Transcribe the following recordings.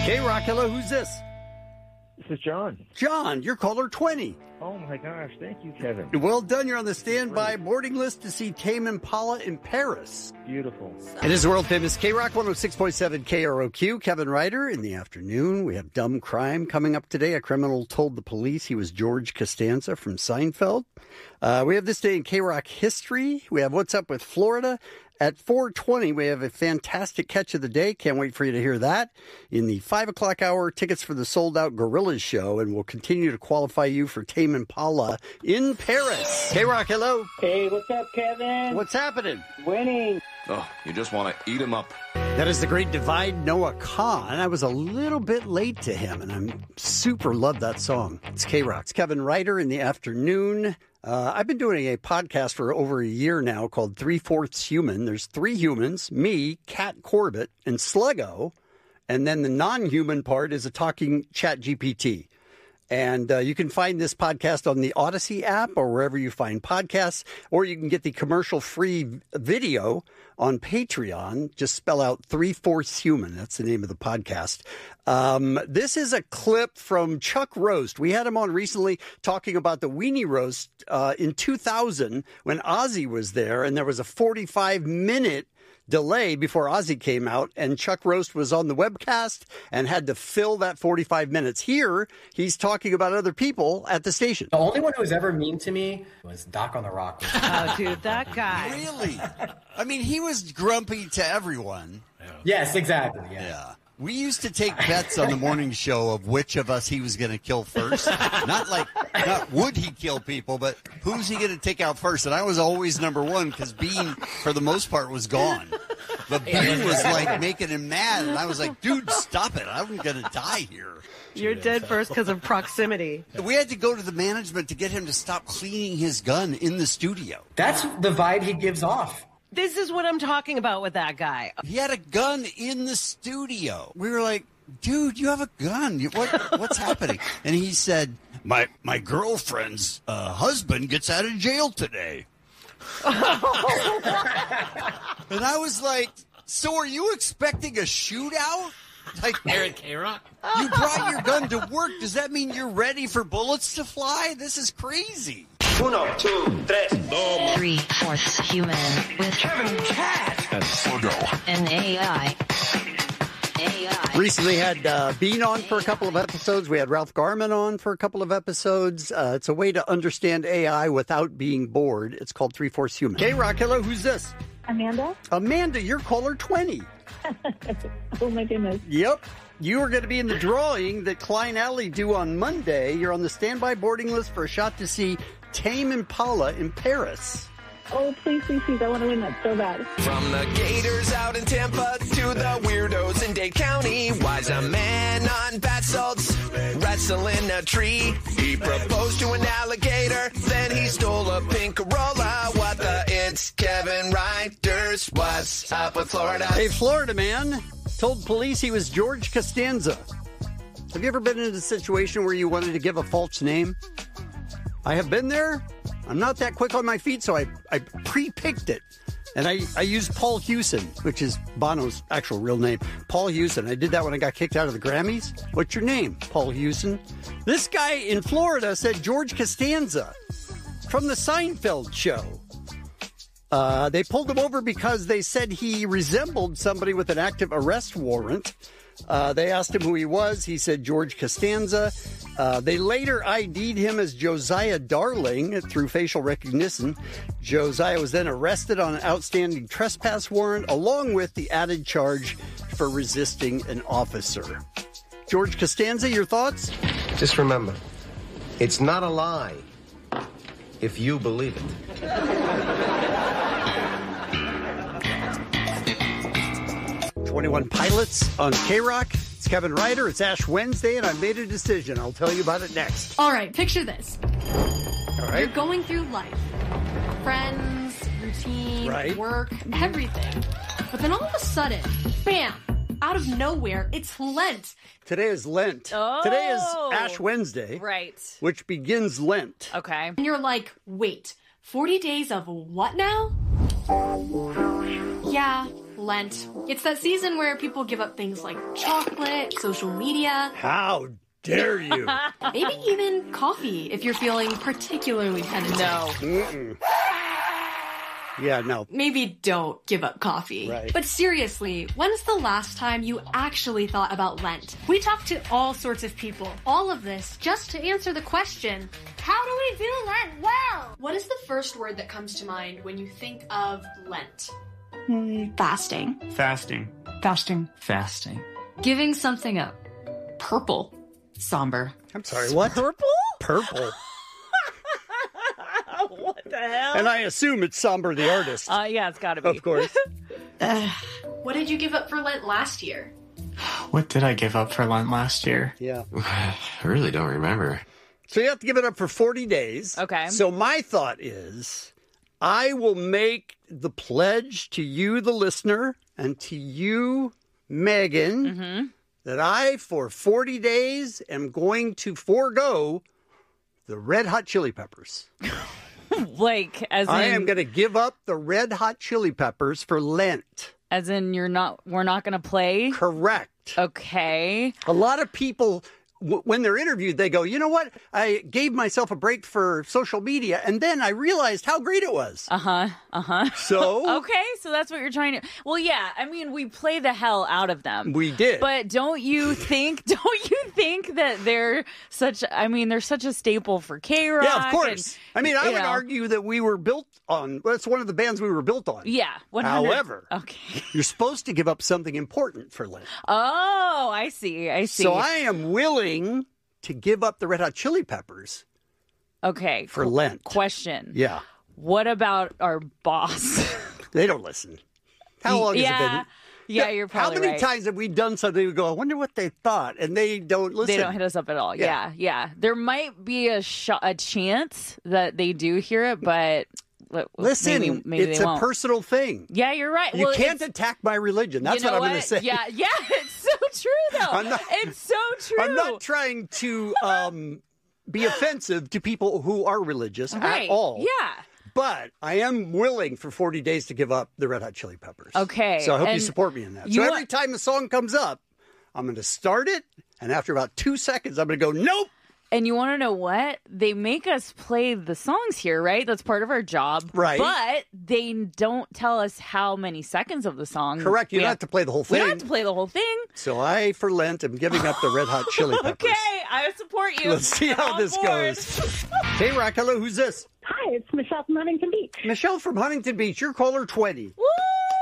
K-Rock, hello, who's this? This is John. John, you're caller 20. Oh, my gosh. Thank you, Kevin. Well done. You're on the standby boarding list to see Tame Impala in Paris. Beautiful. It is the world-famous K-Rock 106.7 KROQ. Kevin Ryder in the afternoon. We have Dumb Crime coming up today. A criminal told the police he was George Costanza from Seinfeld. We have This Day in K-Rock history. We have What's Up with Florida. At 4:20, we have a fantastic catch of the day. Can't wait for you to hear that. In the 5 o'clock hour, tickets for the sold-out Gorillaz show, and we'll continue to qualify you for Tame Impala in Paris. K-Rock, hello. Hey, what's up, Kevin? What's happening? Winning. Oh, you just want to eat him up. That is the great Divide Noah Khan. I was a little bit late to him, and I'm super love that song. It's K-Rock. It's Kevin Ryder in the afternoon. I've been doing a podcast for over a year now called 3/4 Human. There's 3 humans, me, Kat Corbett, and Sluggo. And then the non-human part is a talking chat GPT. And you can find this podcast on the Odyssey app or wherever you find podcasts, or you can get the commercial-free video on Patreon. Just spell out 3/4 Human. That's the name of the podcast. This is a clip from Chuck Roast. We had him on recently talking about the Weenie Roast in 2000 when Ozzy was there, and there was a 45-minute delay before Ozzy came out, and Chuck Roast was on the webcast and had to fill that 45 minutes. Here, he's talking about other people at the station. The only one who was ever mean to me was Doc on the Rock. Oh, dude, that guy. Really? I mean, he was grumpy to everyone. Yes, exactly. Yeah. We used to take bets on the morning show of which of us he was going to kill first. Not would he kill people, but who's he going to take out first? And I was always number one because Bean, for the most part, was gone. But Bean was like making him mad, and I was like, dude, stop it. I'm going to die here. You're dead first because of proximity. We had to go to the management to get him to stop cleaning his gun in the studio. That's the vibe he gives off. This is what I'm talking about with that guy. He had a gun in the studio. We were like, dude, you have a gun. What's happening? And he said, my girlfriend's husband gets out of jail today. And I was like, so are you expecting a shootout? Like, Eric K-Rock? You brought your gun to work. Does that mean you're ready for bullets to fly? This is crazy. 1, 2, 3. 3/4 Human with Kevin Cat And Sluggo. an AI. Recently had Bean on for a couple of episodes. We had Ralph Garman on for a couple of episodes. It's a way to understand AI without being bored. It's called 3/4 Human. K-Rock, hello, who's this? Amanda? Amanda, you're caller 20. Oh, my goodness. Yep. You are going to be in the drawing that Klein Alley do on Monday. You're on the standby boarding list for a shot to see Tame Impala in Paris. Oh, please, please, please. I want to win that so bad. From the Gators out in Tampa to the weirdos in Dade County, why's a man on bath salts wrestling a tree? He proposed to an alligator, then he stole a pink Corolla. What the? It's Kevin Ryder's What's Up with Florida? A Florida man told police he was George Costanza. Have you ever been in a situation where you wanted to give a false name? I have been there. I'm not that quick on my feet, so I pre-picked it. And I used Paul Hewson, which is Bono's actual real name. Paul Hewson. I did that when I got kicked out of the Grammys. What's your name? Paul Hewson. This guy in Florida said George Costanza from the Seinfeld show. They pulled him over because they said he resembled somebody with an active arrest warrant. They asked him who he was. He said George Costanza. They later ID'd him as Josiah Darling through facial recognition. Josiah was then arrested on an outstanding trespass warrant, along with the added charge for resisting an officer. George Costanza, your thoughts? Just remember, it's not a lie if you believe it. 21 Pilots on K-Rock. It's Kevin Ryder. It's Ash Wednesday, and I made a decision. I'll tell you about it next. All right, picture this. All right. You're going through life. Friends, routine, Right. work, everything. But then all of a sudden, bam, out of nowhere, it's Lent. Today is Lent. Oh. Today is Ash Wednesday. Right. Which begins Lent. Okay. And you're like, wait, 40 days of what now? Yeah, Lent. It's that season where people give up things like chocolate, social media. How dare you? Maybe even coffee if you're feeling particularly penitent. No. Mm-mm. Yeah, no. Maybe don't give up coffee. Right. But seriously, when's the last time you actually thought about Lent? We talked to all sorts of people. All of this just to answer the question, how do we do Lent well? What is the first word that comes to mind when you think of Lent? Fasting. Fasting. Fasting. Fasting. Giving something up. Purple. Somber. I'm sorry, what? Purple? Purple. What the hell? And I assume it's Somber the artist. Yeah, it's gotta be. Of course. What did you give up for Lent last year? What did I give up for Lent last year? Yeah. I really don't remember. So you have to give it up for 40 days. Okay. So my thought is, I will make the pledge to you, the listener, and to you, Megan, that I, for 40 days, am going to forego the Red Hot Chili Peppers. Like, as in... I am going to give up the Red Hot Chili Peppers for Lent. As in, we're not going to play? Correct. Okay. A lot of people, when they're interviewed, they go, you know what? I gave myself a break for social media, and then I realized how great it was. So? Okay, so that's what you're trying to... Well, yeah, I mean, we play the hell out of them. We did. But don't you think that they're such a staple for K-Rock? Yeah, of course. I mean, I would know. argue that we were built on... Well, it's one of the bands we were built on. Yeah. 100. However, okay. You're supposed to give up something important for Lent. Oh, I see. So I am willing to give up the Red Hot Chili Peppers. Okay. For Lent. Question. Yeah. What about our boss? They don't listen. How long has it been? Yeah, you're probably How many right. times have we done something and go, I wonder what they thought, and they don't listen? They don't hit us up at all. Yeah. There might be a chance that they do hear it, but listen, maybe it's they a won't. personal thing. Yeah, you're right. You Well, can't attack my religion. That's what I'm going to say. Yeah, it's so true, though. It's so true. I'm not trying to be offensive to people who are religious at all. Yeah. But I am willing for 40 days to give up the Red Hot Chili Peppers. Okay. So I hope you support me in that. So every time a song comes up, I'm going to start it, and after about 2 seconds, I'm going to go, nope. And you want to know what? They make us play the songs here, right? That's part of our job. Right. But they don't tell us how many seconds of the song. Correct. You don't have to play the whole thing. We don't have to play the whole thing. So I, for Lent, am giving up the Red Hot Chili Peppers. Okay, I support you. Let's see how this goes. Hey, Rock, hello, who's this? Hi, it's Michelle from Huntington Beach. Michelle from Huntington Beach. You're caller 20. Woo!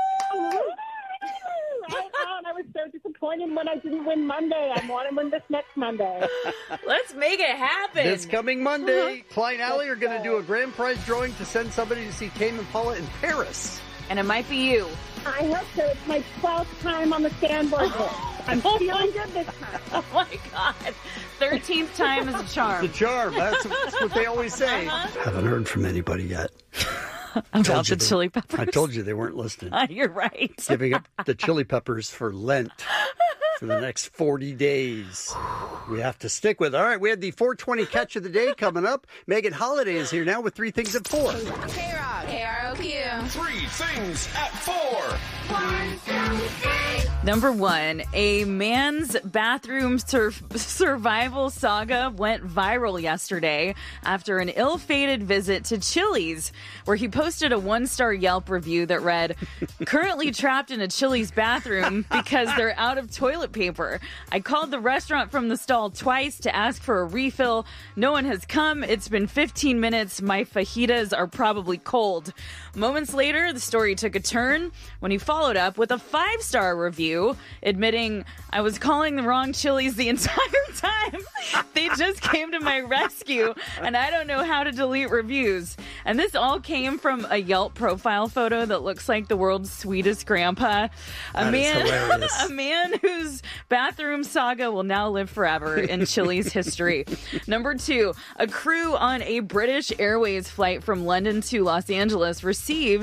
I was so disappointed when I didn't win Monday. I want to win this next Monday. Let's make it happen. This coming Monday, Klein Alley are going to do a grand prize drawing to send somebody to see Tame Impala in Paris. And it might be you. I hope so. It's my 12th time on the sandboard. I'm feeling good this time. Oh, my God. 13th time is a charm. The charm. That's what they always say. Haven't heard from anybody yet. About the Chili Peppers? I told you they weren't listening. You're right. Giving up the Chili Peppers for Lent for the next 40 days. We have to stick with it. All right, we had the 420 catch of the day coming up. Megan Holiday is here now with 3 Things at 4. K-Rock, KROQ. 3 Things at 4. 1, 2, 3. Number 1, a man's bathroom survival saga went viral yesterday after an ill-fated visit to Chili's, where he posted a 1-star Yelp review that read, "Currently trapped in a Chili's bathroom because they're out of toilet paper. I called the restaurant from the stall twice to ask for a refill. No one has come. It's been 15 minutes. My fajitas are probably cold." Moments later, the story took a turn when he followed up with a 5-star review admitting, "I was calling the wrong Chili's the entire time. They just came to my rescue, and I don't know how to delete reviews." And this all came from a Yelp profile photo that looks like the world's sweetest grandpa. A man whose bathroom saga will now live forever in Chili's history. Number 2, a crew on a British Airways flight from London to Los Angeles received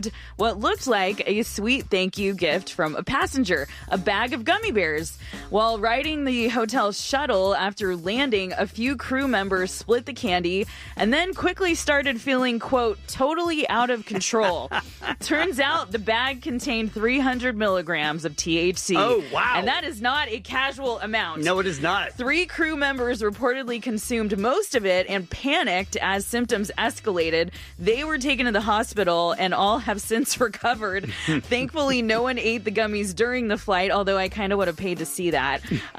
received what looked like a sweet thank you gift from a passenger, a bag of gummy bears. While riding the hotel shuttle after landing, a few crew members split the candy and then quickly started feeling, quote, totally out of control. Turns out the bag contained 300 milligrams of THC. Oh, wow. And that is not a casual amount. No, it is not. 3 crew members reportedly consumed most of it and panicked as symptoms escalated. They were taken to the hospital and all have since recovered. Thankfully, no one ate the gummies during the flight, although I kind of would have paid to see that.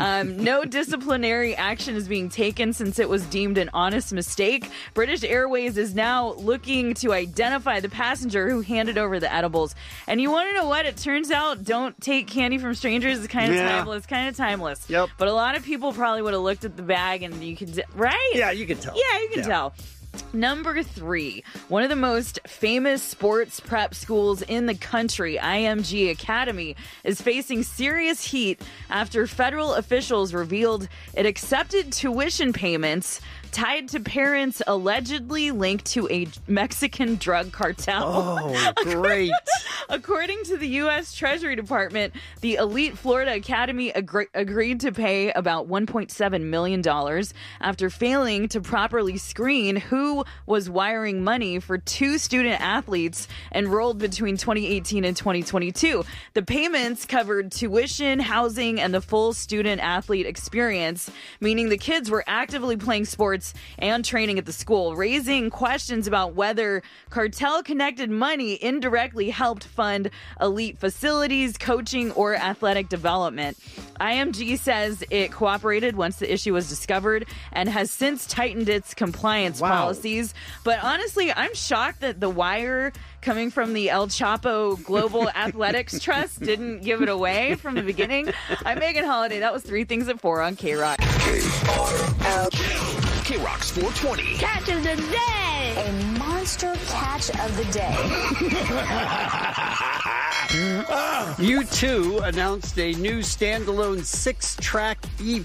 No disciplinary action is being taken since it was deemed an honest mistake. British Airways is now looking to identify the passenger who handed over the edibles. And you want to know what? It turns out don't take candy from strangers is kind of timeless. Yep. But a lot of people probably would have looked at the bag and you could, right? Yeah, you can tell. Yeah, you can tell. Number 3, one of the most famous sports prep schools in the country, IMG Academy, is facing serious heat after federal officials revealed it accepted tuition payments tied to parents allegedly linked to a Mexican drug cartel. Oh, great. According to the U.S. Treasury Department, the elite Florida Academy agreed to pay about $1.7 million after failing to properly screen who was wiring money for 2 student athletes enrolled between 2018 and 2022. The payments covered tuition, housing, and the full student athlete experience, meaning the kids were actively playing sports and training at the school, raising questions about whether cartel-connected money indirectly helped fund elite facilities, coaching, or athletic development. IMG says it cooperated once the issue was discovered and has since tightened its compliance policies. But honestly, I'm shocked that the wire coming from the El Chapo Global Athletics Trust didn't give it away from the beginning. I'm Megan Holiday. That was 3 Things at 4 on K-Rock. K-Rock's 420. Catch of the day. A monster catch of the day. U2 announced a new standalone 6-track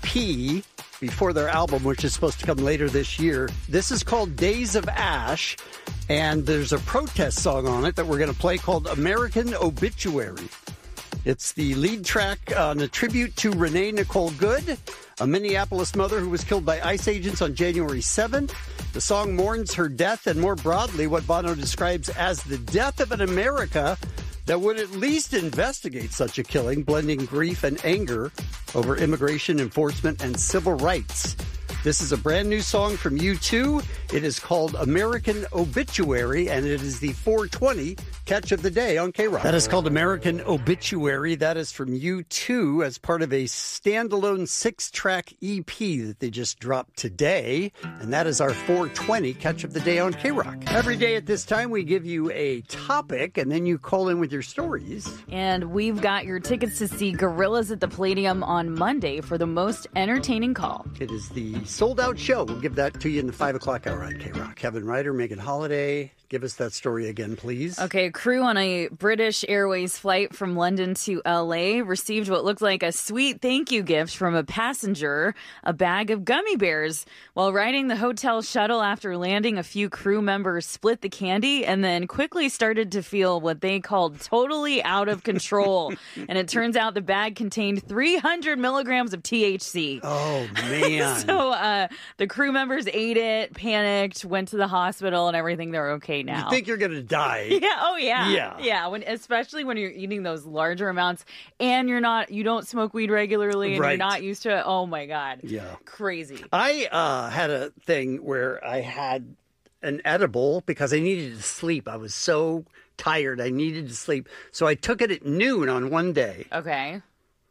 EP before their album, which is supposed to come later this year. This is called Days of Ash, and there's a protest song on it that we're going to play called American Obituary. It's the lead track on a tribute to Renee Nicole Good, a Minneapolis mother who was killed by ICE agents on January 7th. The song mourns her death and, more broadly, what Bono describes as the death of an America that would at least investigate such a killing, blending grief and anger over immigration enforcement and civil rights. This is a brand new song from U2. It is called American Obituary, and it is the 420 catch of the day on K-Rock. That is called American Obituary. That is from U2 as part of a standalone 6-track EP that they just dropped today. And that is our 420 catch of the day on K-Rock. Every day at this time, we give you a topic, and then you call in with your stories. And we've got your tickets to see Gorillaz at the Palladium on Monday for the most entertaining call. It is the sold-out show. We'll give that to you in the 5 o'clock hour on K-Rock. Kevin Ryder, Megan Holiday. Give us that story again, please. Okay, crew on a British Airways flight from London to LA received what looked like a sweet thank you gift from a passenger, a bag of gummy bears. While riding the hotel shuttle after landing, a few crew members split the candy and then quickly started to feel what they called totally out of control. And it turns out the bag contained 300 milligrams of THC. Oh, man. So the crew members ate it, panicked, went to the hospital and everything. They're okay now. You think you're going to die. Yeah. Oh, yeah. Yeah. Yeah. Especially when you're eating those larger amounts and you don't smoke weed regularly and Right. you're not used to it. Oh, my God. Yeah. Crazy. I had a thing where I had an edible because I needed to sleep. I was so tired. I needed to sleep. So I took it at noon on one day. Okay.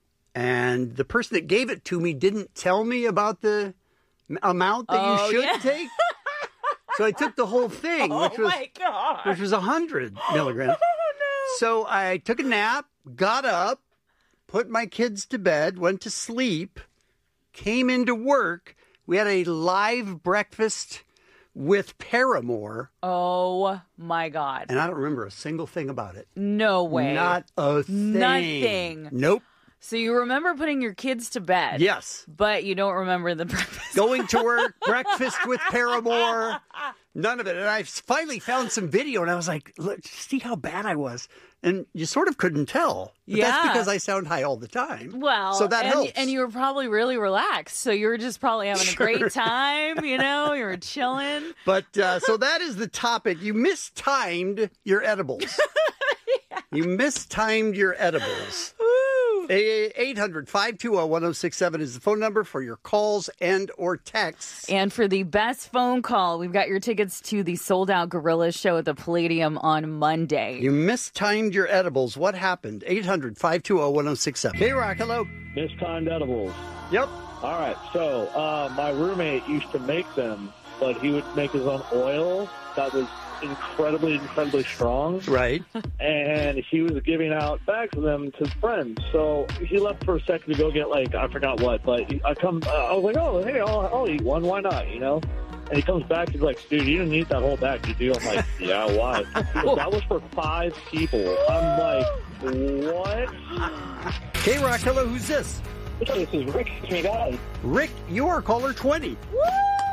And the person that gave it to me didn't tell me about the amount that you should take. So I took the whole thing, which was 100 milligrams. Oh, no. So I took a nap, got up, put my kids to bed, went to sleep, came into work. We had a live breakfast with Paramore. Oh, my God. And I don't remember a single thing about it. No way. Not a thing. Nothing. Nope. So you remember putting your kids to bed. Yes. But you don't remember the breakfast. Going to work, breakfast with Paramore, None of it. And I finally found some video, and I was like, look, see how bad I was. And you sort of couldn't tell. But that's because I sound high all the time. Well, so that helps. And you were probably really relaxed. So you were just probably having a great time, you know? You were chilling. But so that is the topic. You mistimed your edibles. You mistimed your edibles. 800-520-1067 is the phone number for your calls and or texts. And for the best phone call, we've got your tickets to the sold-out Gorillaz show at the Palladium on Monday. You mistimed your edibles. What happened? 800-520-1067. K-Rock, hello. Mistimed edibles. Yep. All right. So my roommate used to make them, but he would make his own oil that was incredibly strong. Right. And he was giving out bags of them to friends. So he left for a second to go get, like, I forgot what, but I was like, oh, hey, I'll eat one. Why not, you know? And he comes back, he's like, dude, you didn't eat that whole bag, did you? I'm like, yeah, why? That was for 5 people. I'm like, what? K-Rock, hello, who's this? This is Rick. Me guy. Rick, you are caller 20. Woo!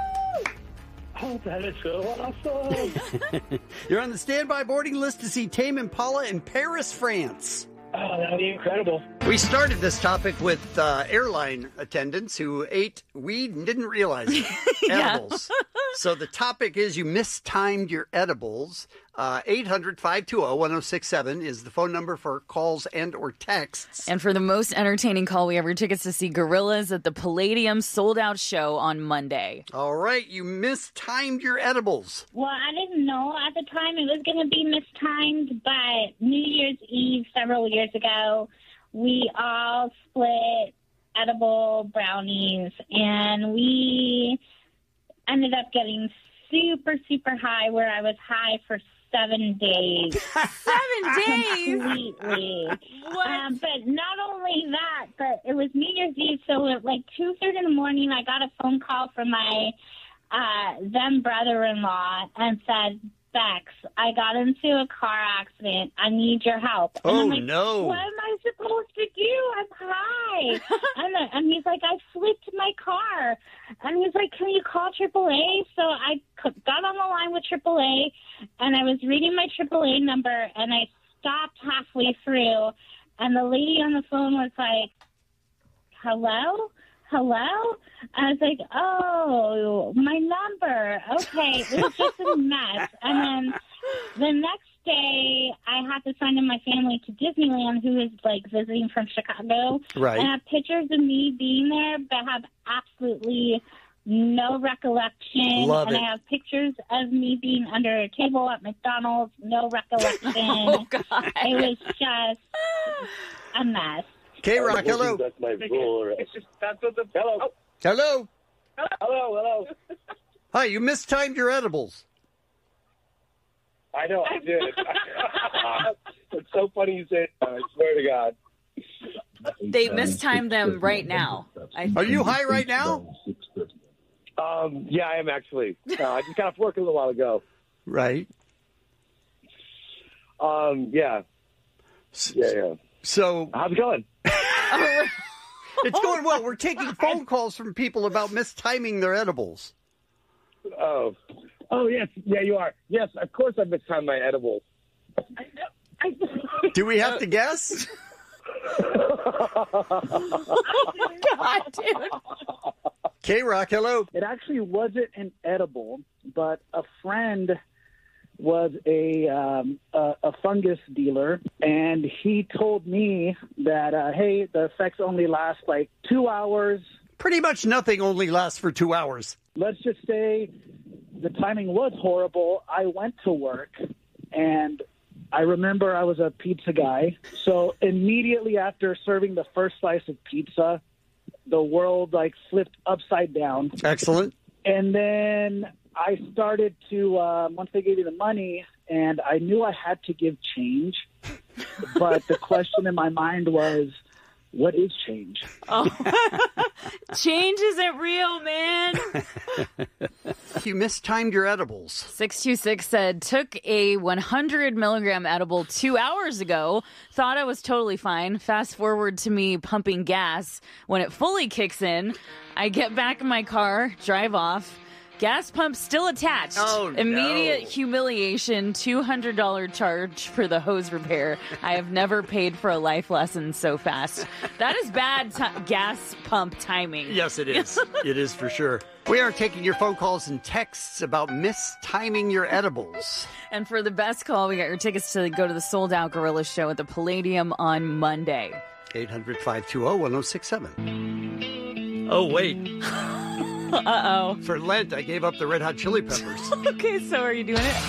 Oh, that is so awesome. You're on the standby boarding list to see Tame Impala in Paris, France. Oh, that would be incredible. We started this topic with airline attendants who ate weed and didn't realize it. Edibles. So the topic is you mistimed your edibles. 800-520-1067 is the phone number for calls and or texts. And for the most entertaining call, we have your tickets to see Gorillaz at the Palladium sold-out show on Monday. All right, you mistimed your edibles. Well, I didn't know at the time it was going to be mistimed, but New Year's Eve several years ago, we all split edible brownies, and we ended up getting super high, where I was high for 7 days. 7 days? Completely. What? But not only that, but it was New Year's Eve, so at like 2:30 in the morning, I got a phone call from my then brother-in-law and said, Bex, I got into a car accident. I need your help. And I'm like, no. What am I supposed to do? I'm high. and he's like, I flipped my car. And he's like, can you call AAA? So I got on the line with AAA, and I was reading my AAA number, and I stopped halfway through, and the lady on the phone was like, hello? I was like, oh, my number. Okay, it was just a mess. And then the next day, I had to send in my family to Disneyland, who is, like, visiting from Chicago. Right. And I have pictures of me being there, but have absolutely no recollection. Love and it. I have pictures of me being under a table at McDonald's, no recollection. Oh, God. It was just a mess. K-Rock, hello. That's my rule. Hello. Oh. Hello. Hello. Hi, you mistimed your edibles. I know, I did. It's so funny you say that. I swear to God. They mistimed them right now. Are you high right now? Yeah, I am actually. I just got off work a little while ago. Right. Yeah. Yeah. So how's it going? It's going well. We're taking phone calls from people about mistiming their edibles. Oh, yes. Yeah, you are. Yes, of course I mistimed my edibles. Do we have to guess? Oh, God, dude. K-Rock, hello. It actually wasn't an edible, but a friend was a fungus dealer, and he told me that, hey, the effects only last like 2 hours. Pretty much nothing only lasts for 2 hours. Let's just say the timing was horrible. I went to work, and I remember I was a pizza guy. So immediately after serving the first slice of pizza, the world like flipped upside down. Excellent. And then I started to, once they gave me the money, and I knew I had to give change, but the question in my mind was, what is change? Oh. Change isn't real, man. You mistimed your edibles. 626 said, took a 100 milligram edible 2 hours ago. Thought I was totally fine. Fast forward to me pumping gas. When it fully kicks in, I get back in my car, drive off. Gas pump still attached. Oh, no. Immediate humiliation, $200 charge for the hose repair. I have never paid for a life lesson so fast. That is bad gas pump timing. Yes, it is. It is for sure. We are taking your phone calls and texts about mistiming your edibles. And for the best call, we got your tickets to go to the sold-out Gorilla show at the Palladium on Monday. 800-520-1067. Oh, wait. Uh-oh. For Lent, I gave up the Red Hot Chili Peppers. Okay, so are you doing it?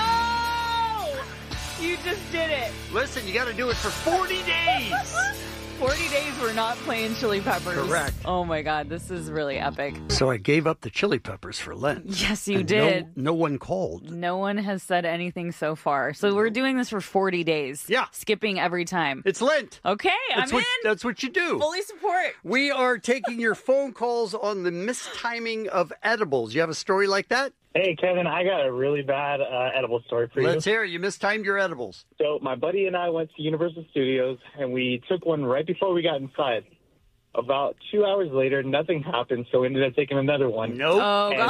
Oh! You just did it. Listen, you got to do it for 40 days. 40 days we're not playing Chili Peppers. Correct. Oh my God, this is really epic. So I gave up the Chili Peppers for Lent. Yes, you And did. No one called. No one has said anything so far. So we're doing this for 40 days. Yeah. Skipping every time. It's Lent. Okay, I'm in. That's what you do. Fully support. We are taking your phone calls on the mistiming of edibles. You have a story like that? Hey, Kevin, I got a really bad edible story for you. Let's hear it. You mistimed your edibles. So my buddy and I went to Universal Studios, and we took one right before we got inside. About 2 hours later, nothing happened, so we ended up taking another one. Nope. Oh, God.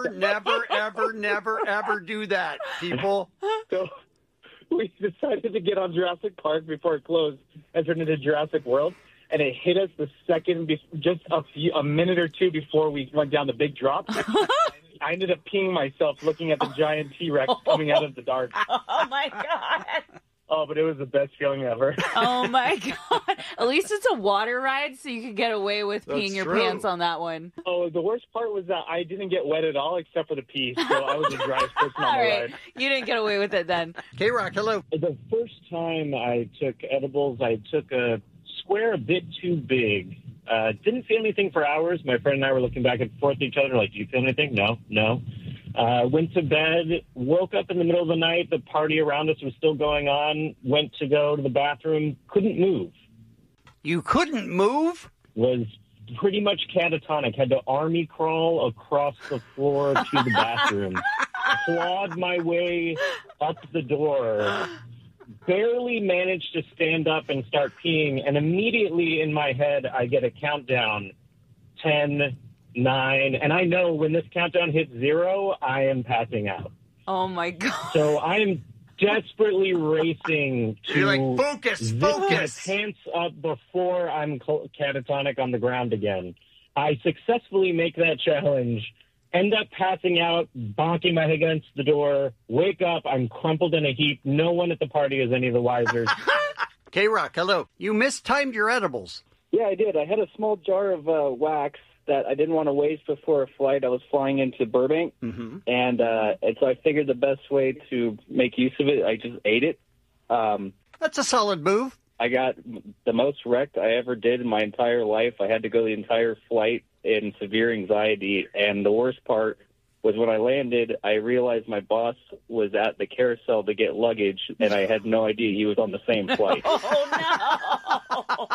Never, ever do that, people. So we decided to get on Jurassic Park before it closed and turned into Jurassic World. And it hit us the second, just a minute or two before we went down the big drop. I ended up peeing myself looking at the giant T-Rex coming out of the dark. Oh, my God. Oh, but it was the best feeling ever. Oh, my God. At least it's a water ride, so you could get away with peeing your pants on that one. Oh, the worst part was that I didn't get wet at all except for the pee, so I was the driest person on the ride. You didn't get away with it then. K-Rock, hello. The first time I took edibles, I took a square a bit too big. Didn't feel anything for hours. My friend and I were looking back and forth at each other like, do you feel anything? No. Went to bed, woke up in the middle of the night. The party around us was still going on. Went to go to the bathroom. Couldn't move. You couldn't move? Was pretty much catatonic. Had to army crawl across the floor to the bathroom. Clawed my way up the door. Barely managed to stand up and start peeing, and immediately in my head, I get a countdown, 10, 9, and I know when this countdown hits 0, I am passing out. Oh, my God. So I am desperately racing to You're like, focus. zip my pants up before I'm catatonic on the ground again. I successfully make that challenge, end up passing out, bonking my head against the door, wake up, I'm crumpled in a heap. No one at the party is any the wiser. K-Rock, hello. You mistimed your edibles. Yeah, I did. I had a small jar of wax that I didn't want to waste before a flight. I was flying into Burbank, and so I figured the best way to make use of it, I just ate it. That's a solid move. I got the most wrecked I ever did in my entire life. I had to go the entire flight in severe anxiety, and the worst part was when I landed, I realized my boss was at the carousel to get luggage, and I had no idea he was on the same flight. Oh, no.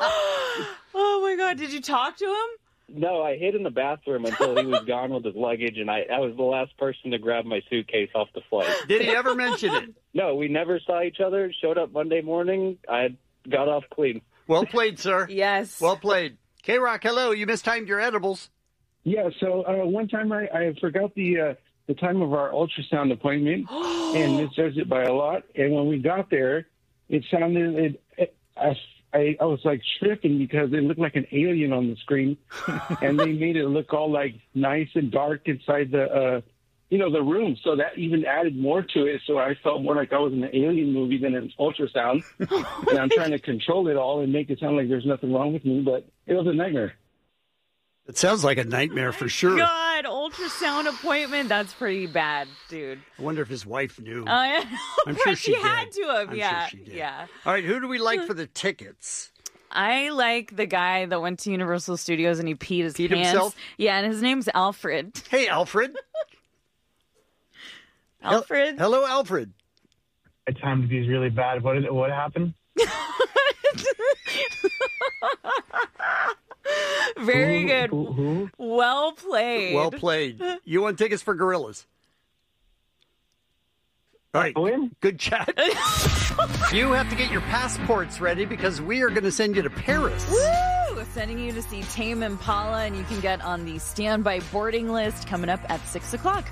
Oh, my God. Did you talk to him? No, I hid in the bathroom until he was gone with his luggage, and I was the last person to grab my suitcase off the flight. Did he ever mention it? No, we never saw each other. Showed up Monday morning. I got off clean. Well played, sir. Yes. Well played. K-Rock, hello. You mistimed your edibles. Yeah, so one time I forgot the time of our ultrasound appointment, and misjudged it by a lot. And when we got there, it sounded I was like tripping because it looked like an alien on the screen, and they made it look all like nice and dark inside the the room. So that even added more to it. So I felt more like I was in an alien movie than an ultrasound. And I'm trying to control it all and make it sound like there's nothing wrong with me, but it was a nightmare. It sounds like a nightmare for sure. God, ultrasound appointment. That's pretty bad, dude. I wonder if his wife knew. I'm sure she had to have. I'm Yeah. sure she did. Yeah. All right, who do we like for the tickets? I like the guy that went to Universal Studios and he peed his pants. Himself? Yeah, and his name's Alfred. Hey, Alfred. Alfred. Hello, Alfred. I timed these really bad. What happened? Very good. Who? Well played. Well played. You want tickets for Gorillas? All right. Good chat. You have to get your passports ready because we are going to send you to Paris. Woo! sending you to see Tame Impala, and you can get on the standby boarding list coming up at 6 o'clock.